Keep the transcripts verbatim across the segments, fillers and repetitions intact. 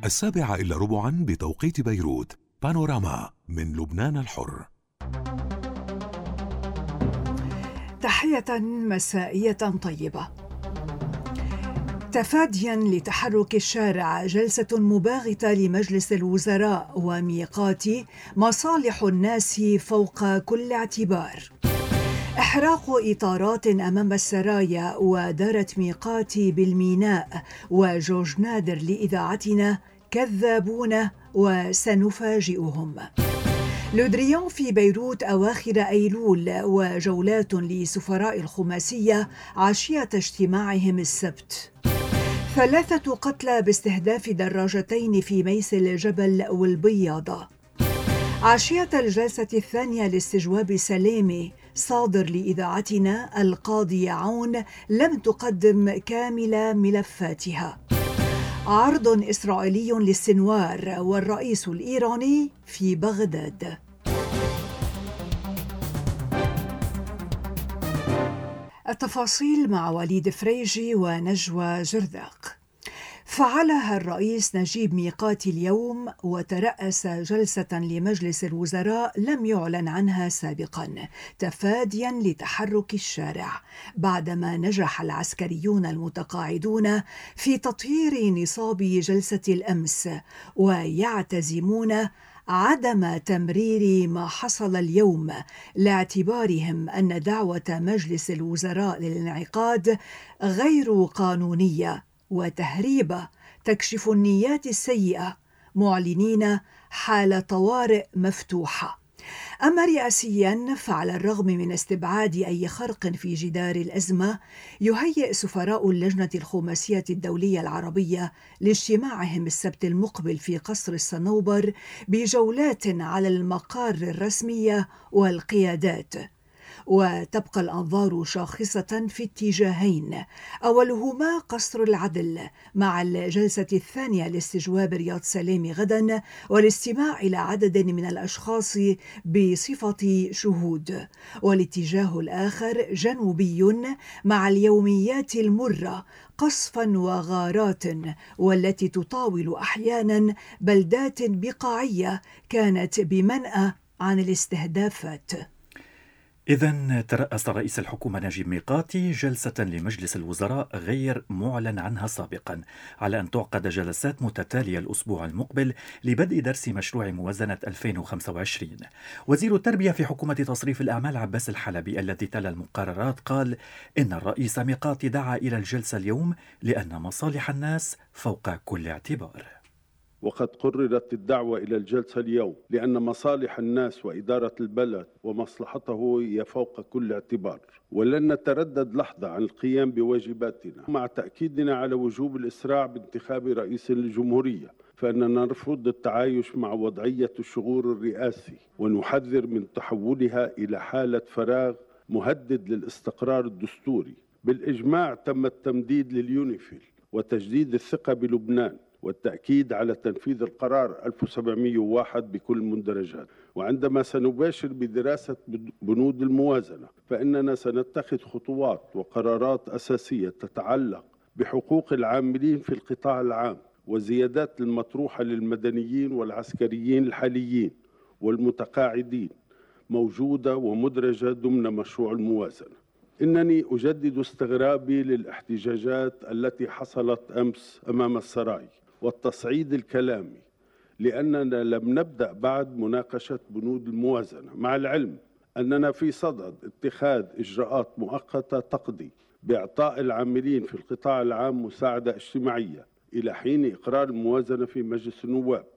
السابعة إلا ربعا بتوقيت بيروت. بانوراما من لبنان الحر. تحية مسائية طيبة. تفاديا لتحرك الشارع، جلسة مباغتة لمجلس الوزراء وميقات مصالح الناس فوق كل اعتبار. إحراق إطارات أمام السرايا ودارة ميقات بالميناء، وجورج نادر لإذاعتنا كذابون وسنفاجئهم. لودريان في بيروت أواخر أيلول، وجولات لسفراء الخماسية عشية اجتماعهم السبت. ثلاثة قتلى باستهداف دراجتين في ميس الجبل والبياضة. عشية الجلسة الثانية لاستجواب سلامة، صادر لإذاعتنا القاضي عون لم تقدم كامل ملفاتها. عرض إسرائيلي للسنوار والرئيس الإيراني في بغداد. التفاصيل مع وليد فريجي ونجوى جرذاق. فعلها الرئيس نجيب ميقاتي اليوم، وترأس جلسة لمجلس الوزراء لم يعلن عنها سابقا، تفاديا لتحرك الشارع، بعدما نجح العسكريون المتقاعدون في تطهير نصاب جلسة الأمس، ويعتزمون عدم تمرير ما حصل اليوم، لاعتبارهم أن دعوة مجلس الوزراء للانعقاد غير قانونية وتهريبة تكشف النيات السيئة، معلنين حالة طوارئ مفتوحة. أما رئاسيا، فعلى الرغم من استبعاد أي خرق في جدار الأزمة، يهيئ سفراء اللجنة الخماسية الدولية العربية لاجتماعهم السبت المقبل في قصر الصنوبر بجولات على المقار الرسمية والقيادات. وتبقى الأنظار شاخصة في اتجاهين، أولهما قصر العدل مع الجلسة الثانية لاستجواب رياض سلامي غدا والاستماع إلى عدد من الأشخاص بصفة شهود، والاتجاه الآخر جنوبي مع اليوميات المرة قصفا وغارات، والتي تطاول أحيانا بلدات بقاعية كانت بمنأى عن الاستهدافات. إذن ترأس رئيس الحكومة نجيب ميقاتي جلسة لمجلس الوزراء غير معلن عنها سابقا، على أن تعقد جلسات متتالية الأسبوع المقبل لبدء درس مشروع موازنة ألفين وخمسة وعشرين. وزير التربية في حكومة تصريف الأعمال عباس الحلبي الذي تلا المقررات قال إن الرئيس ميقاتي دعا إلى الجلسة اليوم لأن مصالح الناس فوق كل اعتبار. وقد قررت الدعوة إلى الجلسة اليوم لأن مصالح الناس وإدارة البلد ومصلحته هي فوق كل اعتبار، ولن نتردد لحظة عن القيام بواجباتنا، مع تأكيدنا على وجوب الإسراع بانتخاب رئيس للجمهورية، فإننا نرفض التعايش مع وضعية الشغور الرئاسي، ونحذر من تحولها إلى حالة فراغ مهدد للاستقرار الدستوري. بالإجماع تم التمديد لليونيفيل وتجديد الثقة بلبنان، والتأكيد على تنفيذ القرار ألف وسبعمئة وواحد بكل مندرجات. وعندما سنباشر بدراسة بنود الموازنة، فإننا سنتخذ خطوات وقرارات أساسية تتعلق بحقوق العاملين في القطاع العام، وزيادات المطروحة للمدنيين والعسكريين الحاليين والمتقاعدين موجودة ومدرجة ضمن مشروع الموازنة. إنني أجدد استغرابي للاحتجاجات التي حصلت أمس أمام السراي والتصعيد الكلامي، لأننا لم نبدأ بعد مناقشة بنود الموازنة، مع العلم أننا في صدد اتخاذ إجراءات مؤقتة تقضي بإعطاء العاملين في القطاع العام مساعدة اجتماعية إلى حين إقرار الموازنة في مجلس النواب.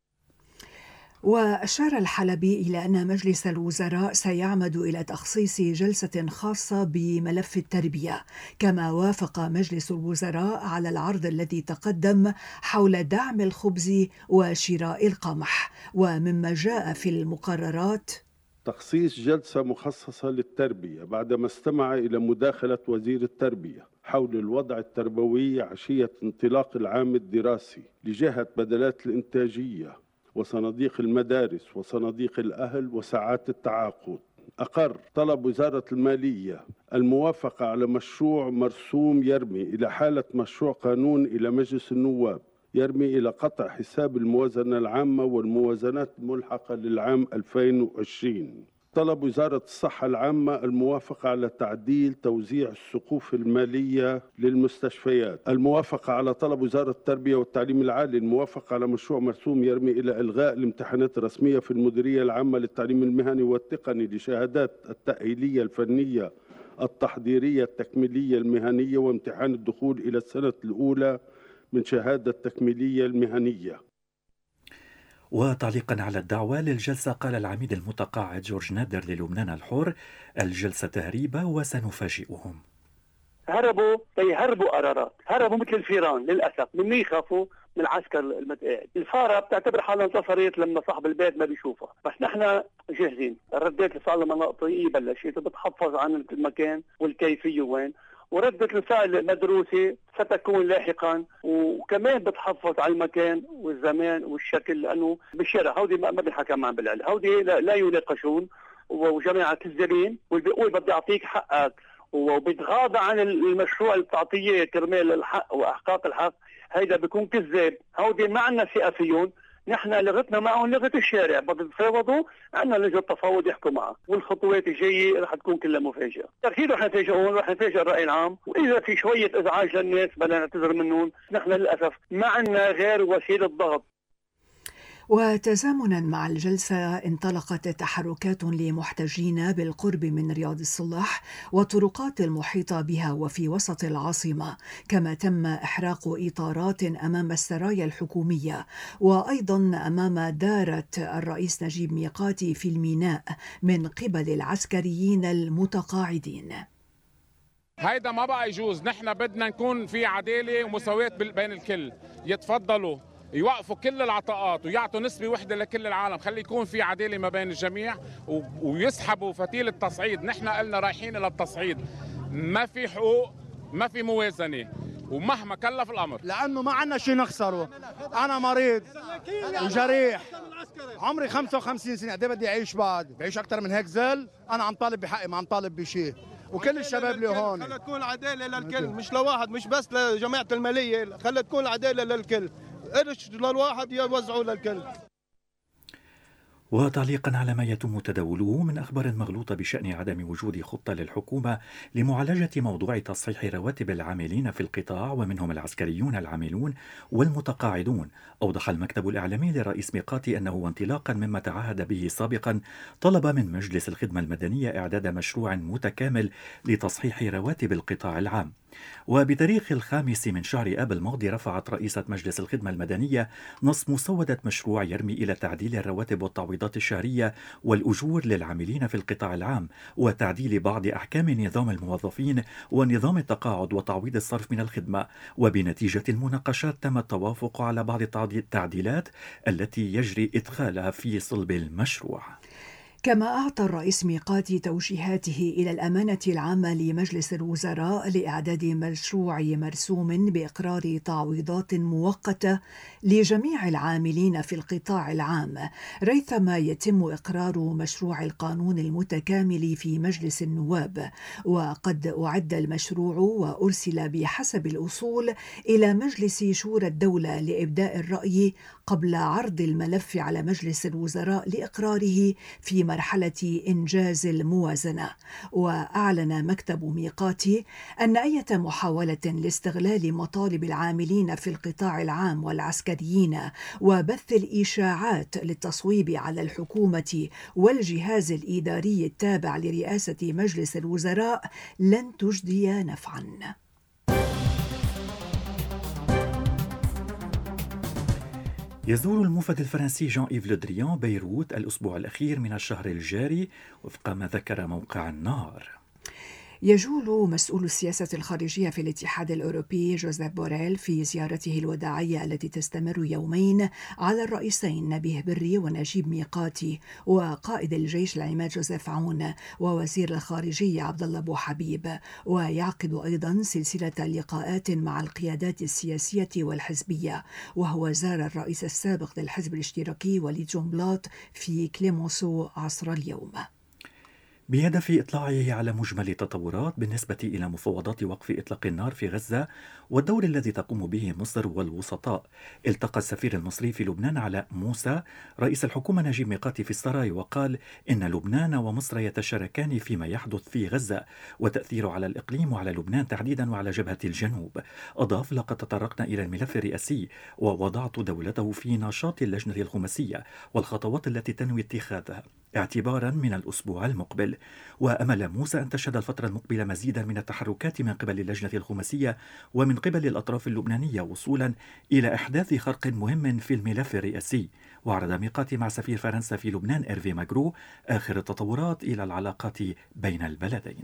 وأشار الحلبي إلى أن مجلس الوزراء سيعمد إلى تخصيص جلسة خاصة بملف التربية، كما وافق مجلس الوزراء على العرض الذي تقدم حول دعم الخبز وشراء القمح. ومما جاء في المقررات تخصيص جلسة مخصصة للتربية بعدما استمع إلى مداخلة وزير التربية حول الوضع التربوي عشية انطلاق العام الدراسي لجهة بدلات الإنتاجية وصناديق المدارس وصناديق الأهل وساعات التعاقد. أقر طلب وزارة المالية الموافقة على مشروع مرسوم يرمي إلى حالة مشروع قانون إلى مجلس النواب يرمي إلى قطع حساب الموازنة العامة والموازنات الملحقة للعام ألفين وعشرين. طلب وزارة الصحة العامة الموافقة على تعديل توزيع السقوف المالية للمستشفيات. الموافقة على طلب وزارة التربية والتعليم العالي الموافقة على مشروع مرسوم يرمي إلى إلغاء الامتحانات الرسمية في المديرية العامة للتعليم المهني والتقني لشهادات التأهيلية الفنية التحضيرية التكميلية المهنية وامتحان الدخول إلى السنة الأولى من شهادة التكميلية المهنية. وتعليقا على الدعوة للجلسة قال العميد المتقاعد جورج نادر للبنان الحر: الجلسة تهريبة وسنفاجئهم. هربوا يهربوا قرارات، هربوا مثل الفيران للأسف. من مين يخافوا؟ من العسكر المتقاعد. الفارة بتعتبر حالها انتصرت لما صاحب البيت ما بيشوفها، بس نحن جاهزين. ردات الفعل المناطقية بلشت بتحفظ عن المكان والكيفية وين، وردة الفعل مدروسة ستكون لاحقا، وكمان بتحفظ على المكان والزمان والشكل، لأنه بالشارع هودي ما بيحكى معهم بالعلم، هودي لا يناقشون وجماعة كذابين، واللي بيقول بدي أعطيك حقك وبيتغاضى عن المشروع اللي بتعطيه كرمال الحق وإحقاق الحق، هيدا بيكون كذاب. هودي ما عندنا ثقة فيهم، نحن لغتنا معهم لغة الشارع، بدهم يتفاوضوا، عندنا لجنة تفاوض يحكوا معها، والخطوات الجاية رح تكون كلها مفاجئة. أكيد رح نفاجئهم، رح نفاجئ الرأي العام، وإذا في شوية إزعاج للناس بدنا نعتذر منهم. نحن للأسف ما عندنا غير وسيلة ضغط. وتزامنا مع الجلسة انطلقت تحركات لمحتجين بالقرب من رياض الصلح والطرقات المحيطة بها وفي وسط العاصمة، كما تم إحراق إطارات أمام السرايا الحكومية وأيضا أمام دارة الرئيس نجيب ميقاتي في الميناء من قبل العسكريين المتقاعدين. هيدا ما بقى يجوز، نحن بدنا نكون في عدالة ومساواة بين الكل. يتفضلوا يوقفوا كل العطاءات ويعطوا نسبة وحدة لكل العالم، خلي يكون في عدالة ما بين الجميع، ويسحبوا فتيل التصعيد. نحن قلنا رايحين إلى التصعيد، ما في حقوق، ما في موازنة، ومهما كلف الأمر، لأنه ما عنا شيء نخسره. أنا مريض وجريح، عمري خمسة وخمسين سنة، قد بدي أعيش بعد؟ بعيش أكثر من هيك زل؟ أنا عم طالب بحقي، ما عم طالب بشيء. وكل الشباب اللي هون، خلت تكون العدالة للكل، مش لواحد، مش بس لجماعة المالية، خلت تكون العدالة للكل، قرش للواحد يوزعوا للكل. وتعليقا على ما يتم تداوله من أخبار مغلوطة بشأن عدم وجود خطة للحكومة لمعالجة موضوع تصحيح رواتب العاملين في القطاع ومنهم العسكريون العاملون والمتقاعدون، أوضح المكتب الإعلامي لرئيس ميقاتي أنه وانطلاقا مما تعهد به سابقا طلب من مجلس الخدمة المدنية إعداد مشروع متكامل لتصحيح رواتب القطاع العام. وبتاريخ الخامس من شهر آب الماضي رفعت رئيسة مجلس الخدمة المدنية نص مسودة مشروع يرمي إلى تعديل الرواتب والتعويضات الشهرية والأجور للعاملين في القطاع العام وتعديل بعض أحكام نظام الموظفين ونظام التقاعد وتعويض الصرف من الخدمة. وبنتيجة المناقشات تم التوافق على بعض التعديلات التي يجري إدخالها في صلب المشروع. كما أعطى الرئيس ميقاتي توجيهاته إلى الأمانة العامة لمجلس الوزراء لإعداد مشروع مرسوم بإقرار تعويضات مؤقتة لجميع العاملين في القطاع العام، ريثما يتم إقرار مشروع القانون المتكامل في مجلس النواب. وقد أعد المشروع وأرسل بحسب الأصول إلى مجلس شورى الدولة لإبداء الرأي قبل عرض الملف على مجلس الوزراء لإقراره في مرحلة إنجاز الموازنة. وأعلن مكتب ميقاتي أن أي محاولة لاستغلال مطالب العاملين في القطاع العام والعسكريين وبث الإشاعات للتصويب على الحكومة والجهاز الإداري التابع لرئاسة مجلس الوزراء لن تجدي نفعاً. يزور الموفد الفرنسي جان إيف لو دريان بيروت الأسبوع الأخير من الشهر الجاري وفق ما ذكر موقع النار. يجول مسؤول السياسة الخارجية في الاتحاد الأوروبي جوزيف بوريل في زيارته الوداعية التي تستمر يومين على الرئيسين نبيه بري ونجيب ميقاتي وقائد الجيش العماد جوزيف عون ووزير الخارجية عبد الله بو حبيب، ويعقد أيضا سلسلة لقاءات مع القيادات السياسية والحزبية، وهو زار الرئيس السابق للحزب الاشتراكي وليد جونبلاط في كليمونسو عصر اليوم. بهدف إطلاعه على مجمل التطورات بالنسبة إلى مفاوضات وقف إطلاق النار في غزة والدور الذي تقوم به مصر والوسطاء. التقى السفير المصري في لبنان علاء موسى رئيس الحكومة نجيب ميقاتي في السراي، وقال إن لبنان ومصر يتشاركان فيما يحدث في غزة وتأثيره على الإقليم وعلى لبنان تحديدا وعلى جبهة الجنوب. أضاف: لقد تطرقنا إلى الملف الرئاسي ووضعت دولته في نشاط اللجنة الخماسية والخطوات التي تنوي اتخاذها اعتبارا من الأسبوع المقبل. وأمل موسى أن تشهد الفترة المقبلة مزيدا من التحركات من قبل اللجنة الخماسية ومن قبل الأطراف اللبنانية وصولا إلى إحداث خرق مهم في الملف الرئاسي. وعرض ميقاتي مع سفير فرنسا في لبنان إيرفي ماغرو آخر التطورات إلى العلاقات بين البلدين.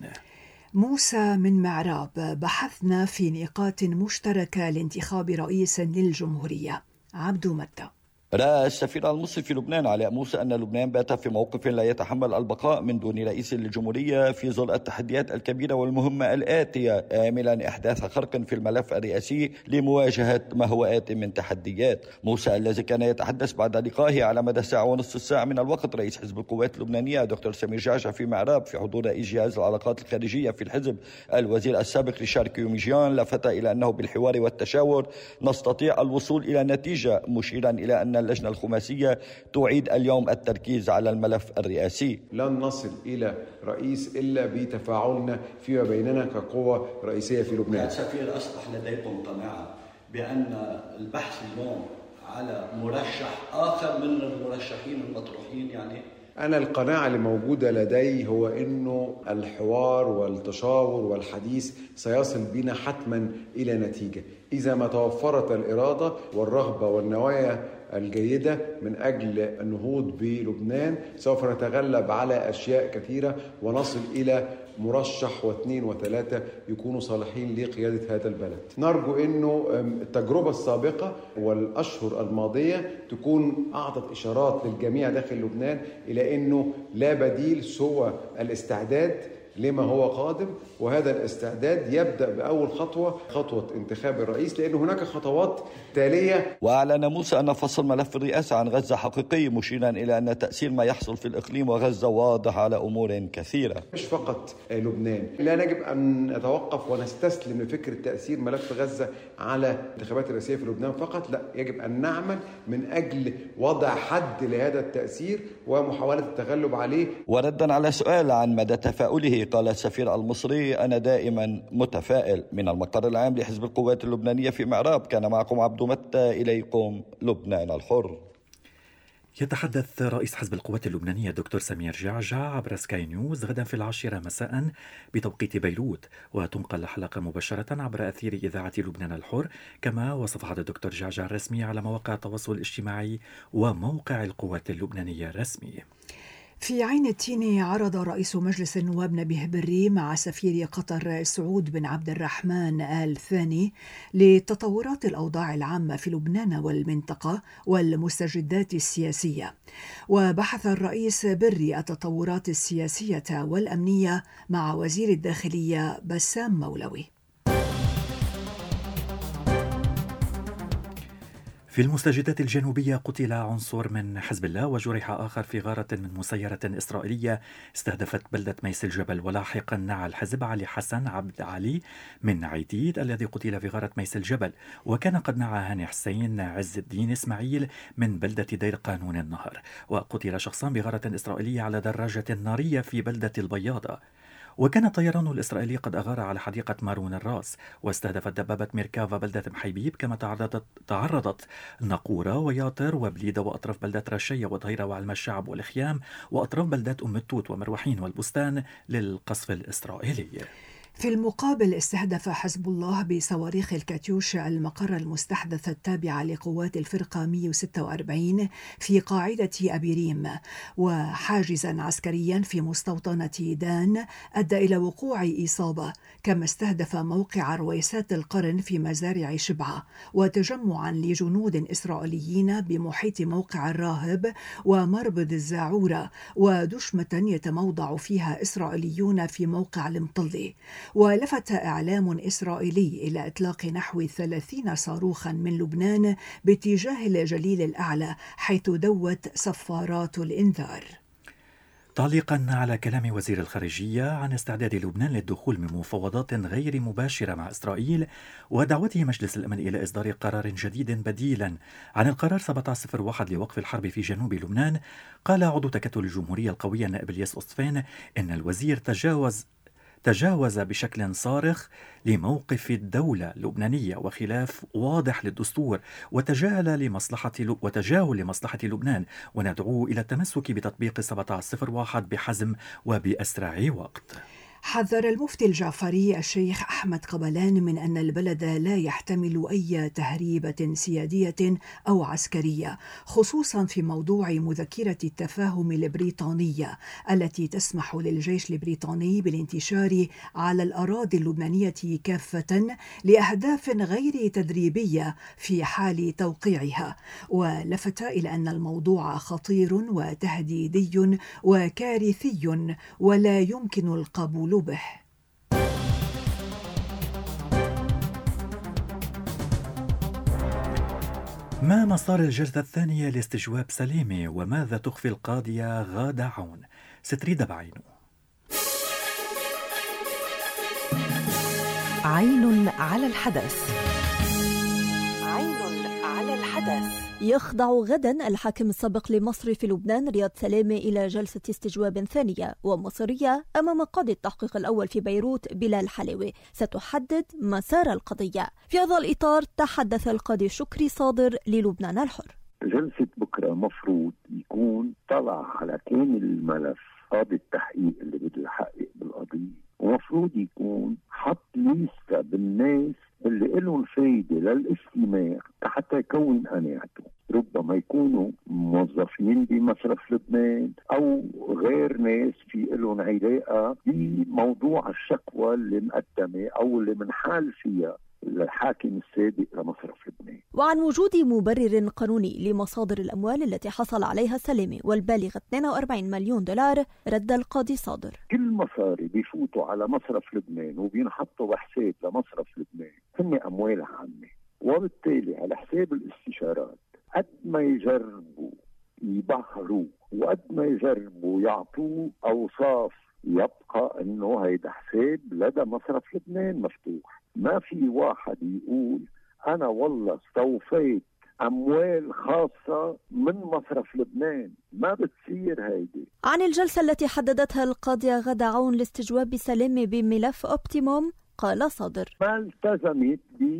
موسى من معراب: بحثنا في نقاط مشتركة لانتخاب رئيس للجمهورية. عبدو متى. رأى السفير المصري في لبنان علاء موسى أن لبنان بات في موقف لا يتحمل البقاء من دون رئيس للجمهورية في ظل التحديات الكبيرة والمهمة الآتية، آملا إحداث خرق في الملف الرئاسي لمواجهة ما هو آت من تحديات. موسى الذي كان يتحدث بعد لقائه على مدى ساعة ونصف الساعة من الوقت رئيس حزب القوات اللبنانية دكتور سمير جعجع في معراب في حضور رئيس جهاز العلاقات الخارجية في الحزب الوزير السابق ريشار كيوميجيان، لفت إلى أنه بالحوار والتشاور نستطيع الوصول إلى نتيجة، مشيرا إلى أن اللجنة الخماسية تعيد اليوم التركيز على الملف الرئاسي. لن نصل إلى رئيس إلا بتفاعلنا فيما بيننا كقوة رئيسية في لبنان. سفير، أصبح لديكم قناعة بأن البحث اليوم على مرشح آخر من المرشحين المطروحين؟ يعني أنا القناعة اللي موجودة لدي هو أنه الحوار والتشاور والحديث سيصل بنا حتما إلى نتيجة إذا ما توفرت الإرادة والرغبة والنوايا الجيدة من أجل النهوض بلبنان. سوف نتغلب على أشياء كثيرة ونصل إلى مرشح واثنين وثلاثة يكونوا صالحين لقيادة هذا البلد. نرجو أنه التجربة السابقة والأشهر الماضية تكون أعطت إشارات للجميع داخل لبنان إلى أنه لا بديل سوى الاستعداد لما هو قادم، وهذا الاستعداد يبدأ بأول خطوة خطوة انتخاب الرئيس، لأن هناك خطوات تالية. وأعلن موسى أن فصل ملف الرئاسة عن غزة حقيقي، مشيرا إلى أن تأثير ما يحصل في الإقليم وغزة واضح على أمور كثيرة. مش فقط لبنان، لا نجب أن نتوقف ونستسلم لفكرة تأثير ملف غزة على الانتخابات الرئاسية في لبنان فقط، لا، يجب أن نعمل من أجل وضع حد لهذا التأثير ومحاولة التغلب عليه. وردا على سؤال عن مدى تفاؤله قال السفير المصري: أنا دائما متفائل. من المقر العام لحزب القوات اللبنانية في معراب كان معكم عبدو متى، إليكم لبنان الحر. يتحدث رئيس حزب القوات اللبنانية دكتور سمير جعجع عبر سكاي نيوز غدا في العاشرة مساء بتوقيت بيروت، وتنقل الحلقة مباشرة عبر أثير إذاعة لبنان الحر، كما وصفحة الدكتور جعجع الرسمية على مواقع التواصل الاجتماعي وموقع القوات اللبنانية الرسمي. في عين التين عرض رئيس مجلس النواب نبيه بري مع سفير قطر سعود بن عبد الرحمن آل ثاني لتطورات الأوضاع العامة في لبنان والمنطقة والمستجدات السياسية. وبحث الرئيس بري التطورات السياسية والأمنية مع وزير الداخلية بسام مولوي. في المستجدات الجنوبية قتل عنصر من حزب الله وجرح آخر في غارة من مسيرة إسرائيلية استهدفت بلدة ميس الجبل. ولاحقا نعى الحزب علي حسن عبد علي من عيديد الذي قتل في غارة ميس الجبل، وكان قد نعى هاني حسين عز الدين إسماعيل من بلدة دير قانون النهر. وقتل شخصان بغارة إسرائيلية على دراجة نارية في بلدة البياضة. وكان الطيران الإسرائيلي قد أغار على حديقة مارون الراس واستهدفت دبابة ميركافا بلدة محيبيب، كما تعرضت تعرضت نقورة وياطر وبليدة وأطراف بلدة رشية وظهيرة وعلم الشعب والخيام وأطراف بلدات أم التوت ومروحين والبستان للقصف الإسرائيلي. في المقابل استهدف حزب الله بصواريخ الكاتيوش المقر المستحدث التابع لقوات الفرقة مئة وستة وأربعين في قاعدة أبيريم، وحاجزا عسكريا في مستوطنة دان أدى إلى وقوع إصابة، كما استهدف موقع رويسات القرن في مزارع شبعة وتجمعا لجنود إسرائيليين بمحيط موقع الراهب ومربد الزاعورة ودشمة يتموضع فيها إسرائيليون في موقع المطلي. ولفت إعلام إسرائيلي إلى إطلاق نحو ثلاثين صاروخا من لبنان باتجاه الجليل الأعلى، حيث دوت صفارات الإنذار. تعليقا على كلام وزير الخارجية عن استعداد لبنان للدخول من مفاوضات غير مباشرة مع إسرائيل ودعوته مجلس الأمن إلى إصدار قرار جديد بديلا عن القرار سبعة صفر واحد لوقف الحرب في جنوب لبنان، قال عضو تكتل الجمهورية القوية النائب الياس أصفين إن الوزير تجاوز تجاوز بشكل صارخ لموقف الدولة اللبنانية وخلاف واضح للدستور وتجاهل لمصلحة وتجاهل لمصلحة لبنان، وندعوه إلى التمسك بتطبيق سبعة صفر واحد بحزم وبأسرع وقت. حذر المفتي الجعفري الشيخ أحمد قبلان من أن البلد لا يحتمل أي تهريبة سيادية أو عسكرية، خصوصا في موضوع مذكرة التفاهم البريطانية التي تسمح للجيش البريطاني بالانتشار على الأراضي اللبنانية كافة لأهداف غير تدريبية في حال توقيعها، ولفت إلى أن الموضوع خطير وتهديدي وكارثي ولا يمكن القبول به. ما مسار الجلسة الثانية لاستجواب سليمة وماذا تخفي القاضية غادة عون؟ ستريد بعينه. عين على الحدث. عين على الحدث. يخضع غدا الحاكم السابق لمصر في لبنان رياض سلامة إلى جلسة استجواب ثانية ومصيرية أمام قاضي التحقيق الأول في بيروت بلال حلاوي ستحدد مسار القضية. في هذا الإطار تحدث القاضي شكري صادر للبنان الحر. جلسة بكرة مفروض يكون طلع على كامل الملف قاضي التحقيق اللي بده يحقق بالقضية، ومفروض يكون حط ليستة بالناس اللي لهم فايدة للاستماع حتى يكون قناعته. ربما يكونوا موظفين بمصرف لبنان أو غير ناس في لهم علاقة بموضوع الشكوى اللي مقدمة أو اللي منحال فيها الحاكم السابق لمصرف لبنان. وعن وجود مبرر قانوني لمصادر الأموال التي حصل عليها سلامة والبالغ اثنين وأربعين مليون دولار، رد القاضي صادر: كل مصاري بيفوتوا على مصرف لبنان وبينحطوا بحساب لمصرف لبنان هن أموال عامة، وبالتالي على حساب الاستشارات قد ما يجربوا يبهروا وقد ما يجربوا يعطوه أوصاف يبقى أنه هيدا حساب لدى مصرف لبنان مفتوح. ما في واحد يقول أنا والله استوفيت أموال خاصة من مصرف لبنان، ما بتصير هيدي. عن الجلسة التي حددتها القاضية غادة عون لاستجواب سلامة بملف أوبتيموم، قال صادر: ما التزمت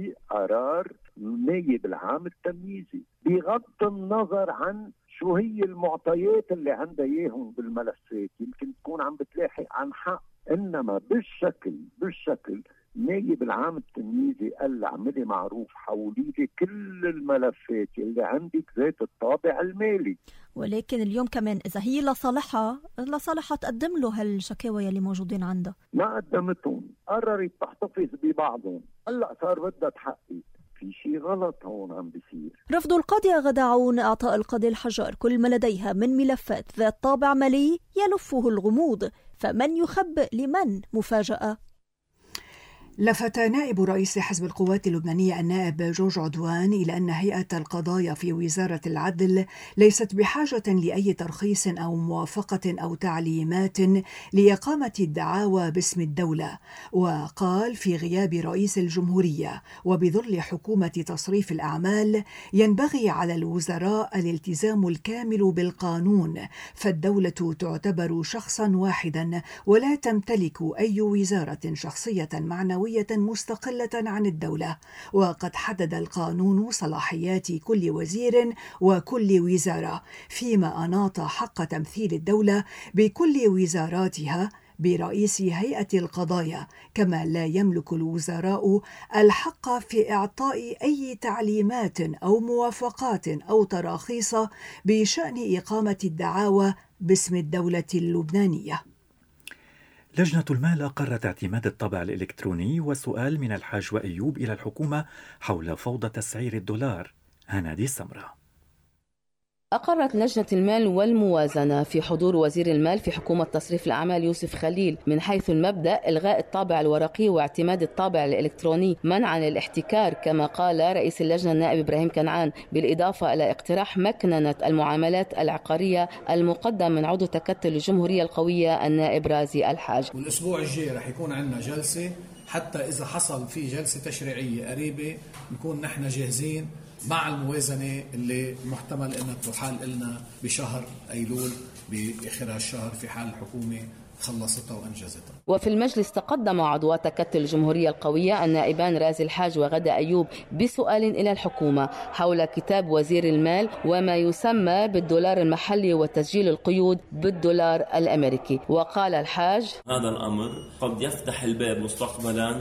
بقرار النائب العام التمييزي بغض النظر عن شو هي المعطيات اللي عندها اياهم بالملفات، يمكن تكون عم بتلاحق عن حق، انما بالشكل بالشكل النائب العام التمييزي قال اعملي معروف حولي لي كل الملفات اللي عندك ذات الطابع المالي. ولكن اليوم كمان اذا هي لصالحها لصالحها تقدم له هالشكاوى اللي موجودين عندها، ما قدمتهم، قررت تحتفظ ببعضهم، هلا صار بدها تحقق. في شيء غلط هون عم بيصير. رفض القاضية غادة عون إعطاء القاضي الحجار كل ما لديها من ملفات ذات طابع مالي يلفه الغموض، فمن يخبئ لمن مفاجأة. لفت نائب رئيس حزب القوات اللبنانية النائب جورج عدوان إلى أن هيئة القضايا في وزارة العدل ليست بحاجة لأي ترخيص أو موافقة أو تعليمات لإقامة الدعاوى باسم الدولة، وقال في غياب رئيس الجمهورية وبظل حكومة تصريف الأعمال ينبغي على الوزراء الالتزام الكامل بالقانون، فالدولة تعتبر شخصا واحدا ولا تمتلك أي وزارة شخصية معنوية مستقلة عن الدولة، وقد حدد القانون صلاحيات كل وزير وكل وزارة، فيما أناط حق تمثيل الدولة بكل وزاراتها برئيس هيئة القضايا، كما لا يملك الوزراء الحق في إعطاء أي تعليمات أو موافقات أو تراخيص بشأن إقامة الدعاوى باسم الدولة اللبنانية. لجنة المال أقرت اعتماد الطابع الإلكتروني، وسؤال من الحاج وأيوب إلى الحكومة حول فوضى تسعير الدولار. هنادي السمرة. أقرت لجنة المال والموازنة في حضور وزير المال في حكومة تصريف الأعمال يوسف خليل من حيث المبدأ إلغاء الطابع الورقي واعتماد الطابع الإلكتروني منعا للاحتكار، كما قال رئيس اللجنة النائب إبراهيم كنعان، بالإضافة إلى اقتراح مكننة المعاملات العقارية المقدم من عضو تكتل الجمهورية القوية النائب رازي الحاج. والأسبوع الجاي رح يكون عندنا جلسة، حتى إذا حصل في جلسة تشريعية قريبة نكون نحن جاهزين مع الموازنة اللي محتمل أنها تحال لنا بشهر أيلول بآخر الشهر في حال الحكومة خلصتها وأنجزتها. وفي المجلس تقدم عضو تكتل الجمهورية القوية النائبان رازي الحاج وغدا أيوب بسؤال إلى الحكومة حول كتاب وزير المال وما يسمى بالدولار المحلي وتسجيل القيود بالدولار الأمريكي. وقال الحاج: هذا الأمر قد يفتح الباب مستقبلا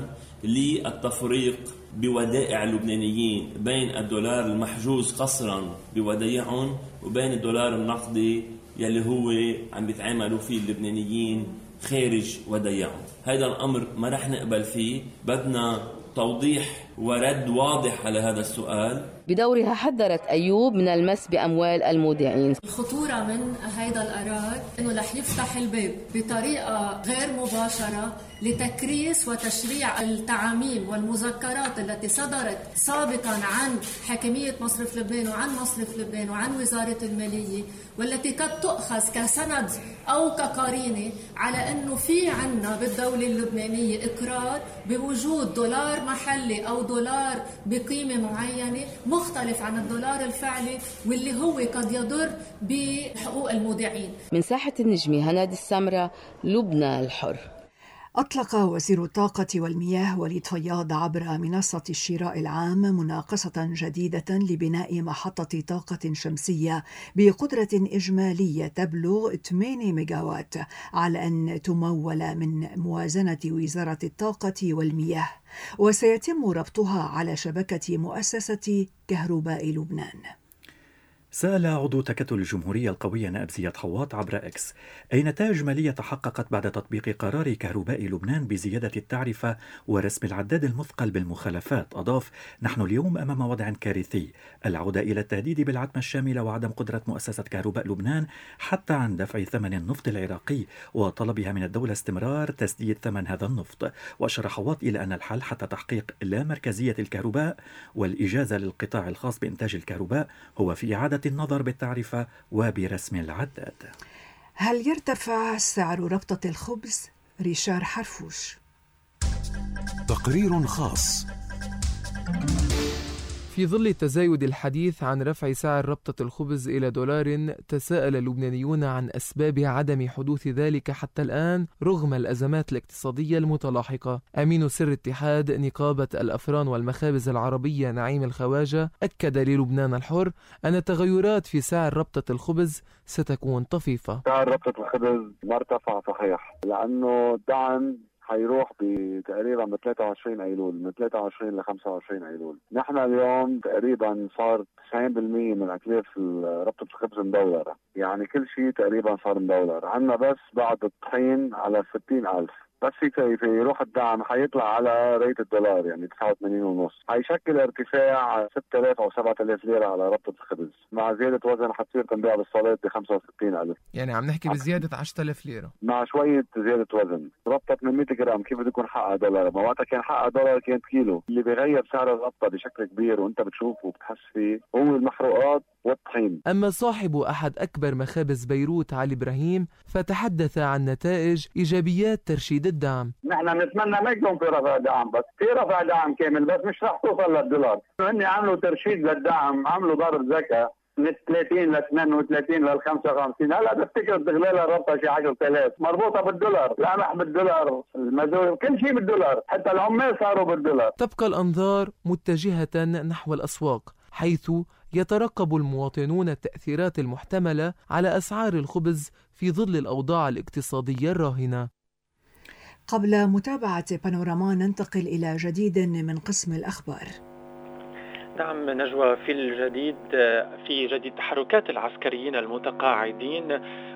للتفريق بودائع اللبنانيين بين الدولار المحجوز قصرا بودائعهم وبين الدولار النقدي يلي هو عم بيتعاملوا فيه اللبنانيين خارج ودائعهم. هذا الأمر ما رح نقبل فيه، بدنا توضيح ورد واضح على هذا السؤال. بدورها حذرت أيوب من المس بأموال المودعين. الخطورة من هذا القرار أنه رح يفتح الباب بطريقة غير مباشرة لتكريس وتشريع التعاميم والمذكرات التي صدرت سابقا عن حاكمية مصرف لبنان وعن مصرف لبنان وعن وزارة المالية، والتي قد تؤخذ كسند أو كقرينة على أنه في عنا بالدولة اللبنانية إقرار بوجود دولار محلي أو دولار بقيمة معينة مختلف عن الدولار الفعلي، واللي هو قد يضر بحقوق المودعين. من ساحة النجمة هنادي السمرة، لبنان الحر. أطلق وزير الطاقة والمياه وليد فياض عبر منصة الشراء العام مناقصة جديدة لبناء محطة طاقة شمسية بقدرة إجمالية تبلغ ثمانية ميجاوات على أن تمول من موازنة وزارة الطاقة والمياه، وسيتم ربطها على شبكة مؤسسة كهرباء لبنان. سأل عضو تكتل الجمهورية القوية نائب زياد حواط عبر إكس: أي نتائج مالية تحققت بعد تطبيق قرار كهرباء لبنان بزيادة التعرفة ورسم العداد المثقل بالمخالفات؟ أضاف: نحن اليوم أمام وضع كارثي، العودة إلى التهديد بالعتمة الشاملة وعدم قدرة مؤسسة كهرباء لبنان حتى عن دفع ثمن النفط العراقي وطلبها من الدولة استمرار تسديد ثمن هذا النفط. وأشار حواط إلى أن الحل حتى تحقيق لا مركزية الكهرباء والإجازة للقطاع الخاص بإنتاج الكهرباء هو في إعادة النظر بالتعرفة وبرسم العداد. هل يرتفع سعر ربطة الخبز؟ ريشار حرفوش. تقرير خاص. في ظل تزايد الحديث عن رفع سعر ربطة الخبز إلى دولار، تساءل اللبنانيون عن أسباب عدم حدوث ذلك حتى الآن رغم الأزمات الاقتصادية المتلاحقة. أمين سر اتحاد نقابة الأفران والمخابز العربية نعيم الخواجة أكد للبنان الحر أن تغيرات في سعر ربطة الخبز ستكون طفيفة. سعر ربطة الخبز ما ارتفع صحيح، لأنه الدعم حيروح بتقريبا ب ثلاثة وعشرين ايلول، من ثلاثة وعشرين ل خمسة وعشرين ايلول. نحن اليوم تقريبا صار تسعين بالمية من اكلاف ربطة الخبز مدولرة، يعني كل شيء تقريبا صار مدولر. عنا بس بعد الطحين على ستين ألف، بس في يروح الدعم حيطلع على ريت الدولار يعني تسعة وثمانين ونص، حيشكل ارتفاع ستة آلاف او سبعة آلاف ليرة على ربطة الخبز، مع زيادة وزن حتصير تنبيع بالصالات ب خمسة وستين ألف، يعني عم نحكي بزيادة عشرة آلاف ليرة مع شوية زيادة وزن. ربطة ثمانمية جرام كيف بده يكون حقها دولار؟ ما وقتها كان حقها دولار كانت كيلو. اللي بيغير سعر الربطة بشكل كبير وانت بتشوفه وبتحس فيه هو المحروقات والطحين. أما صاحب أحد أكبر مخابز بيروت علي إبراهيم فتحدث عن نتائج إيجابيات ترشيد الدعم. نحن نتمنى ما يكون في رفع دعم، بس في رفع دعم كامل، بس مش رح توصل للدولار. هن عملوا ترشيد للدعم، عملوا ضرب زكاة من ثلاثين ل اثنين وثلاثين ل خمسة وخمسين. هلا بفتكر استغلال الربطة شي عشرة آلاف مربوطة بالدولار، القمح بالدولار، المزور كل شيء بالدولار، حتى العمال صاروا بالدولار. تبقى الأنظار متجهة نحو الأسواق، حيث يترقب المواطنون التأثيرات المحتملة على أسعار الخبز في ظل الأوضاع الاقتصادية الراهنة. قبل متابعة بانوراما ننتقل إلى جديد من قسم الأخبار. نعم نجوى، في الجديد في جديد تحركات العسكريين المتقاعدين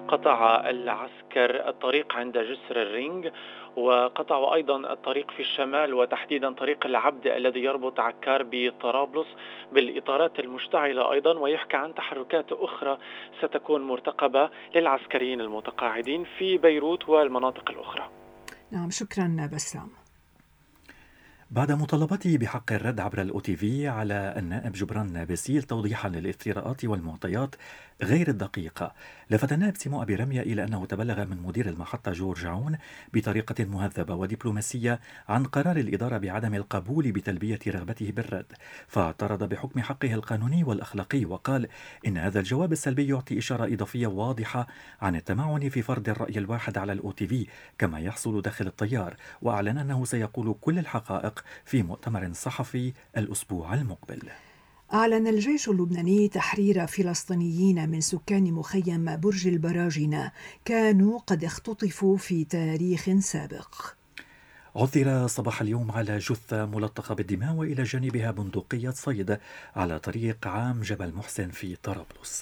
قطع العسكر الطريق عند جسر الرينج، وقطعوا أيضا الطريق في الشمال وتحديدا طريق العبد الذي يربط عكار بطرابلس بالإطارات المشتعلة أيضا، ويحكى عن تحركات أخرى ستكون مرتقبة للعسكريين المتقاعدين في بيروت والمناطق الأخرى. نعم، شكرا بسام. بعد مطالبته بحق الرد عبر الأو تي في على النائب جبران باسيل توضيحا للافتراءات والمعطيات غير الدقيقة، لفت النائب سيمو أبي رمية إلى أنه تبلغ من مدير المحطة جورج عون بطريقة مهذبة ودبلوماسية عن قرار الإدارة بعدم القبول بتلبية رغبته بالرد، فاعترض بحكم حقه القانوني والأخلاقي وقال إن هذا الجواب السلبي يعطي إشارة إضافية واضحة عن التمعن في فرض الرأي الواحد على الأو تي في كما يحصل داخل التيار، وأعلن أنه سيقول كل الحقائق في مؤتمر صحفي الأسبوع المقبل. أعلن الجيش اللبناني تحرير فلسطينيين من سكان مخيم برج البراجنة كانوا قد اختطفوا في تاريخ سابق. عثر صباح اليوم على جثة ملطخة بالدماء وإلى جانبها بندقية صيد على طريق عام جبل محسن في طرابلس.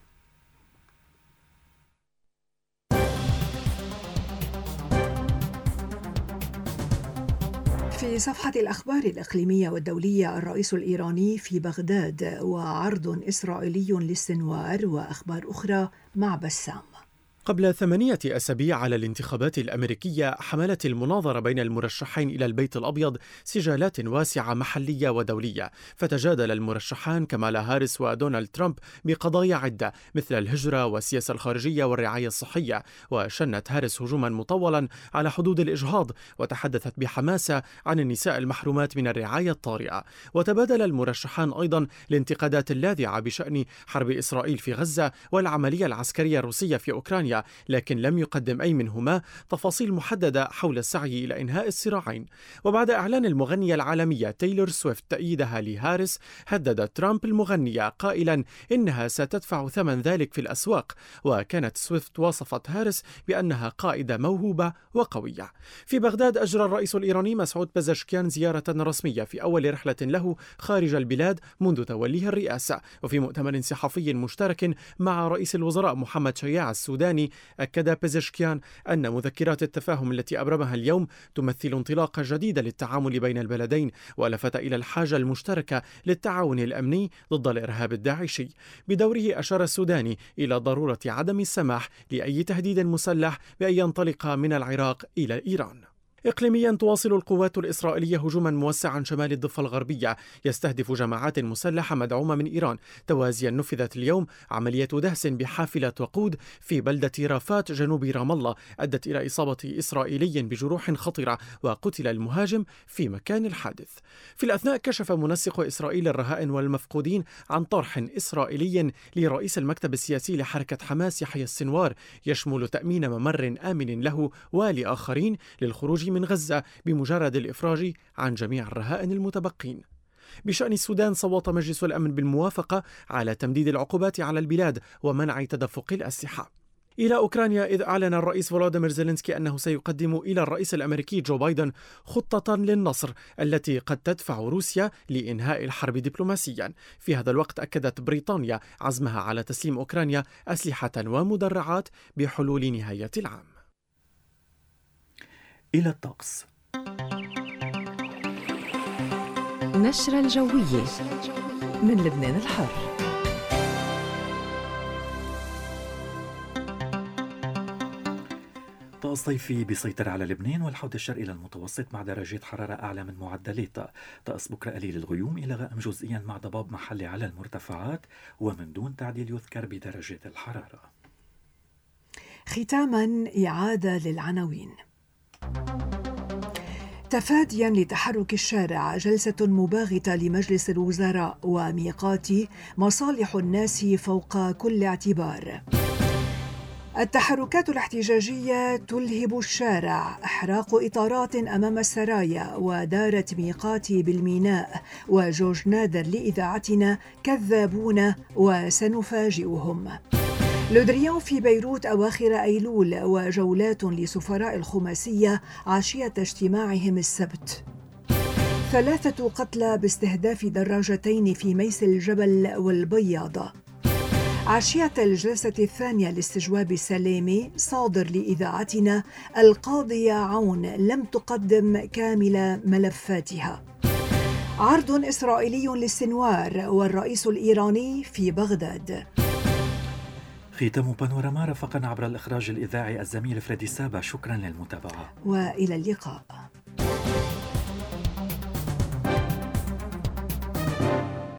في صفحة الأخبار الإقليمية والدولية، الرئيس الإيراني في بغداد وعرض إسرائيلي للسنوار وأخبار أخرى مع بسام. قبل ثمانية أسابيع على الانتخابات الأمريكية حملت المناظرة بين المرشحين إلى البيت الأبيض سجالات واسعة محلية ودولية، فتجادل المرشحان كمالا هاريس ودونالد ترامب بقضايا عدة مثل الهجرة والسياسة الخارجية والرعاية الصحية، وشنت هاريس هجوما مطولا على حدود الإجهاض وتحدثت بحماسة عن النساء المحرومات من الرعاية الطارئة. وتبادل المرشحان أيضا الانتقادات اللاذعة بشأن حرب إسرائيل في غزة والعملية العسكرية الروسية في أوكرانيا، لكن لم يقدم أي منهما تفاصيل محددة حول السعي إلى إنهاء الصراعين. وبعد إعلان المغنية العالمية تايلور سويفت تأييدها لهاريس، هدد ترامب المغنية قائلا إنها ستدفع ثمن ذلك في الأسواق، وكانت سويفت وصفت هاريس بأنها قائدة موهوبة وقوية. في بغداد أجرى الرئيس الإيراني مسعود بزشكيان زيارة رسمية في أول رحلة له خارج البلاد منذ توليه الرئاسة، وفي مؤتمر صحفي مشترك مع رئيس الوزراء محمد شياع السوداني أكد بزشكيان أن مذكرات التفاهم التي أبرمها اليوم تمثل انطلاقة جديدة للتعامل بين البلدين، ولفت إلى الحاجة المشتركة للتعاون الأمني ضد الإرهاب الداعشي. بدوره أشار السوداني إلى ضرورة عدم السماح لأي تهديد مسلح بأن ينطلق من العراق إلى إيران. إقليميا تواصل القوات الإسرائيلية هجوما موسعا شمال الضفة الغربية يستهدف جماعات مسلحة مدعومة من إيران. توازيا نفذت اليوم عملية دهس بحافلة وقود في بلدة رافات جنوب رام الله أدت إلى إصابة إسرائيلي بجروح خطرة، وقتل المهاجم في مكان الحادث. في الأثناء كشف منسق إسرائيل الرهائن والمفقودين عن طرح إسرائيلي لرئيس المكتب السياسي لحركة حماس يحيى السنوار يشمل تأمين ممر آمن له ولآخرين للخروج من غزة بمجرد الإفراج عن جميع الرهائن المتبقين. بشأن السودان، صوت مجلس الأمن بالموافقة على تمديد العقوبات على البلاد ومنع تدفق الأسلحة. إلى أوكرانيا، إذ أعلن الرئيس فولوديمير زيلينسكي أنه سيقدم إلى الرئيس الأمريكي جو بايدن خطة للنصر التي قد تدفع روسيا لإنهاء الحرب دبلوماسيا. في هذا الوقت أكدت بريطانيا عزمها على تسليم أوكرانيا أسلحة ومدرعات بحلول نهاية العام. إلى الطقس. نشرة الجوية من لبنان الحر. طقس صيفي بيسيطر على لبنان والحوض الشرقي للمتوسط مع درجات حرارة أعلى من معدلاتها. طقس بكرة قليل الغيوم إلى غائم جزئيا مع ضباب محلي على المرتفعات ومن دون تعديل يذكر بدرجات الحرارة. ختاما إعادة للعناوين. تفاديا لتحرك الشارع، جلسة مباغتة لمجلس الوزراء وميقات مصالح الناس فوق كل اعتبار. التحركات الاحتجاجية تلهب الشارع، إحراق إطارات أمام السرايا ودارة ميقاتي بالميناء، وجورج نادر لإذاعتنا كذابون وسنفاجئهم. لودريان في بيروت أواخر أيلول وجولات لسفراء الخماسية عشية اجتماعهم السبت. ثلاثة قتلى باستهداف دراجتين في ميس الجبل والبياضة. عشية الجلسة الثانية لاستجواب سلامة صادر لإذاعتنا القاضية عون لم تقدم كامل ملفاتها. عرض إسرائيلي للسنوار والرئيس الإيراني في بغداد. ختام بانوراما رفقنا عبر الإخراج الإذاعي الزميل فريدي سابا. شكرا للمتابعة وإلى اللقاء.